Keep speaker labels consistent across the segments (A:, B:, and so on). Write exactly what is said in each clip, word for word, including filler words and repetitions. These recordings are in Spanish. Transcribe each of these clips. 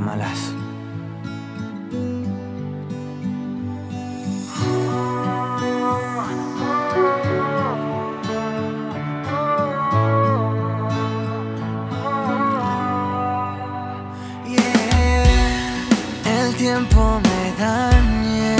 A: malas.
B: El tiempo me daña,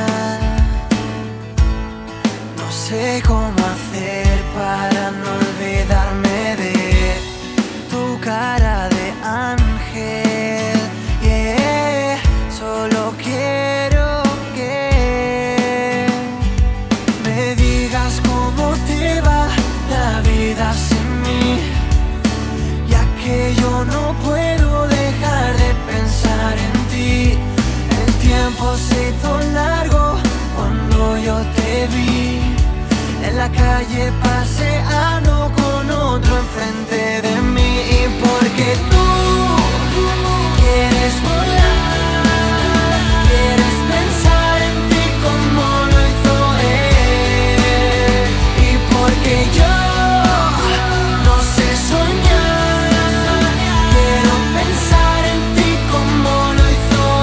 B: no sé cómo hacer para no olvidarme de tu cara de ángel. Yeah, solo quiero que me digas cómo te va la vida sin mí, ya que yo no puedo dejar de pensar en ti. El tiempo se hizo largo cuando yo te vi en la calle paseando con otro enfrente de mí. Y porque tú quieres volar, quieres pensar en ti como lo hizo él. Y porque yo no sé soñar, quiero pensar en ti como lo hizo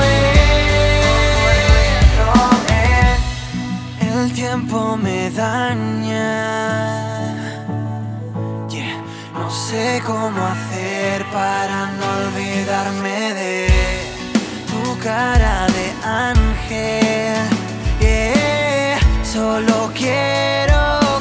B: él. El tiempo me daña, yeah. No sé cómo hacer para no olvidarme de tu cara de ángel. Yeah, solo quiero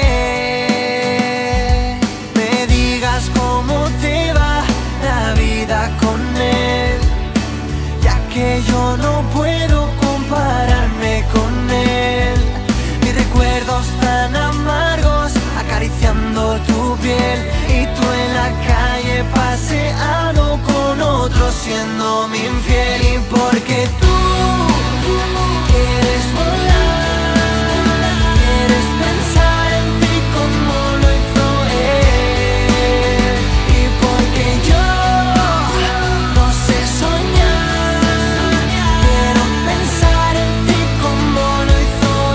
B: que me digas cómo te va la vida con él, ya que yo no puedo compararme con él. Mis recuerdos tan amargos acariciando tu piel, y tú en la calle paseando con otro siendo mi infiel. Y porque tú quieres volar, quieres pensar en ti como lo hizo él. Y porque yo no sé soñar, quiero pensar en ti como lo hizo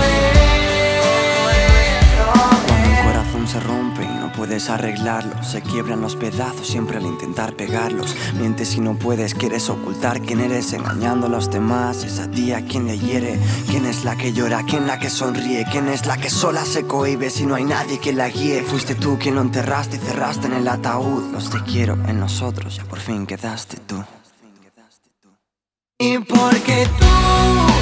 B: él.
A: Cuando el corazón se rompe y no puedes arreglarlo, se quiebran los pedazos siempre al intentar pegarlos. Mientes y no puedes, quieres ocultar quién eres, engañando a los demás. Es a ti a quien le hiere, quién es la que llora, quién la que sonríe, quién es la que sola se cohíbe si no hay nadie que la guíe. Fuiste tú quien lo enterraste y cerraste en el ataúd. Los te quiero en nosotros, ya por fin quedaste tú.
B: Y porque tú